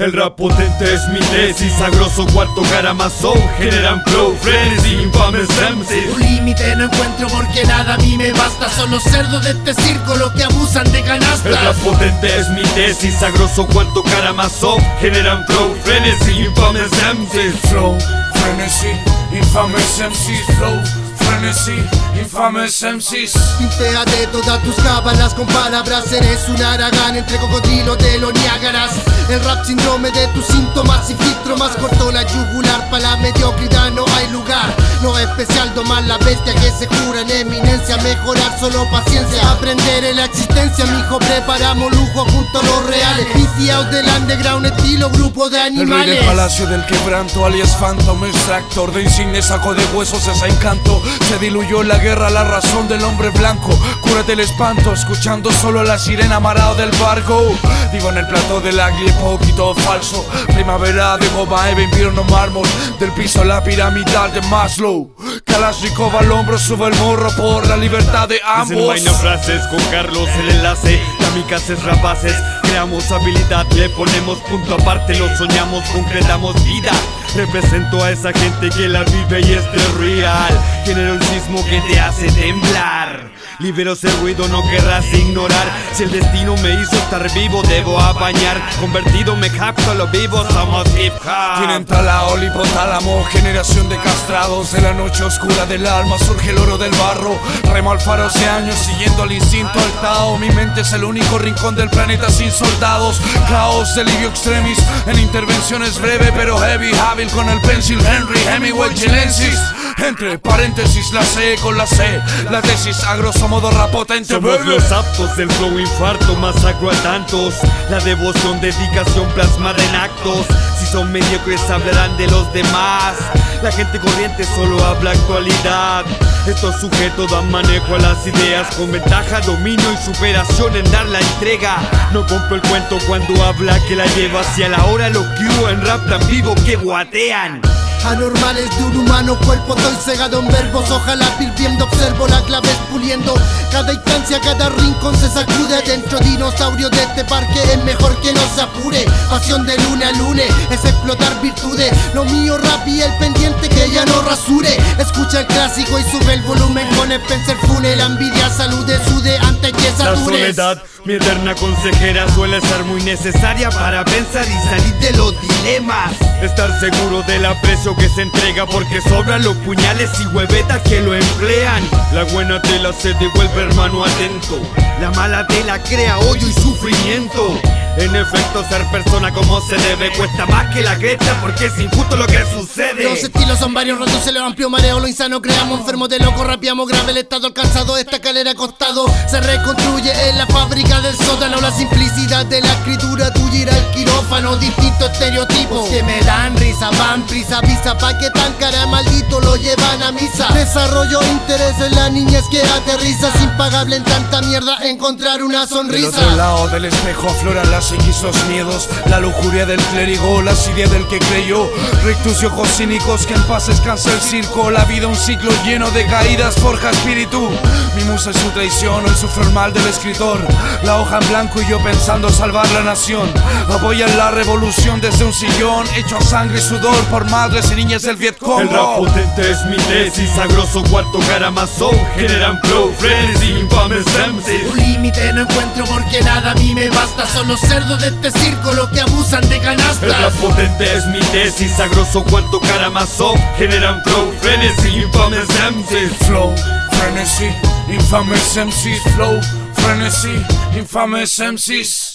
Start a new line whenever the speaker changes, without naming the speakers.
El rap potente es mi tesis, sagroso cuarto caramazón, generan flow, frenesy, infames MCs.
Un límite no encuentro porque nada a mí me basta. Son los cerdos de este círculo que abusan de canastas.
El rap potente es mi tesis, sagroso cuarto caramazón, generan flow, frenesy, infames MCs.
Flow, frenesy, infames MCs. Flow, frenesy, infames MCs.
Pintéate todas tus cábalas con palabras. Eres un Aragán entre cocodrilos de los Niágaras. El rap síndrome de tus síntomas y filtro más corto la yugular. Pa' la mediocridad no hay lugar. No es especial domar la bestia que se jura en eminencia. Mejorar solo paciencia, aprender en la existencia. Mijo, preparamos lujo junto a los reales. Viciados del underground estilo grupo de
El rey
animales.
del palacio del quebranto, alias Phantom, extractor de insignia, saco de huesos, ese encanto. Se diluyó en la guerra la razón del hombre blanco. Cúrate el espanto, escuchando solo la sirena amarrado del barco. Digo en el plató del águila, poquito falso. Primavera de goma, eva, invierno mármol. Del piso a la piramidal de Maslow. Kalashnikov al hombro, sube el morro por la libertad de ambos.
Desenvaina frases con Carlos el enlace, kamikazes rapaces. Creamos habilidad, le ponemos punto aparte. Lo soñamos, concretamos vida. Represento a esa gente que la vive y esto es real. Genero el sismo que te hace temblar. Libero ese ruido, no querrás ignorar. Si el destino me hizo estar vivo, debo apañar. Convertido me capto a lo vivo, somos hip hop.
Tienen talao, hipotálamo, generación de castrados. De la noche oscura del alma surge el oro del barro. Remo al faro hace años, siguiendo el instinto al Tao. Mi mente es el único rincón del planeta sin soldados. Caos, delirio extremis, en intervenciones breve pero heavy. Hábil con el pencil, Henry Hemingway chilensis. Entre paréntesis la C con la C. La tesis a grosso modo rap potente.
Somos los aptos del flow infarto, masacro a tantos. La devoción, dedicación plasmada en actos. Si son mediocres hablarán de los demás. La gente corriente solo habla actualidad. Estos sujetos dan manejo a las ideas. Con ventaja, dominio y superación en dar la entrega. No compro el cuento cuando habla que la lleva hacia la hora. Los que hubo en rap tan vivo que guatean.
Anormales de un humano cuerpo, estoy cegado en verbos. Ojalá viviendo observo la clave es puliendo. Cada instancia, cada rincón se sacude. Dentro dinosaurio de este parque es mejor que no se apure. Pasión de lunes a lunes es explotar virtudes. Lo mío rap y el pendiente que ya no rasure. Escucha el clásico y sube el volumen con Spencer Fune. La envidia salude, sude antes que
La
satures.
soledad, mi eterna consejera, suele ser muy necesaria para pensar y salir de los dilemas. Estar seguro del aprecio que se entrega, porque sobran los puñales y huevetas que lo emplean. La buena tela se devuelve, hermano, atento. La mala tela crea odio y sufrimiento. En efecto, ser persona como se debe cuesta más que la cresta, porque es injusto lo que sucede.
Los estilos son varios, reduce lo amplio, mareo lo insano. Creamos enfermos de loco, rapeamos grave el estado alcanzado. Esta calera costado se reconstruye en la fábrica del sótano. La simplicidad de la escritura tuya irá al quirófano. Distintos estereotipos que me dan risa, van prisa, visa pa' que tan cara maldito lo llevan a misa. Desarrollo interés en la niñez que aterriza. Es impagable en tanta mierda encontrar una
Del
sonrisa.
otro lado del espejo afloran las psiquis, los miedos. La lujuria del clérigo, la asidia del que creyó. Rictus y ojos cínicos, que en paz descansa el circo. La vida un ciclo lleno de caídas, forja espíritu. Mi musa es su traición, hoy sufro el mal del escritor. La hoja en blanco y yo pensando salvar la nación. Apoyan la revolución desde un sillón, hecho a sangre y sudor por madres y niñas del Vietcong.
El rap potente es mi tesis, sagroso cuarto caramazón, generan flow, frenesy, infames MCs.
Un límite no encuentro porque nada a mí me basta. Son los cerdos de este círculo que abusan de
El rap
canastas.
potente es mi tesis, sagroso cuarto caramazón, generan flow, frenesy, infames MCs.
Flow, frenesy, infames MCs. Flow, frenesy, infames MCs.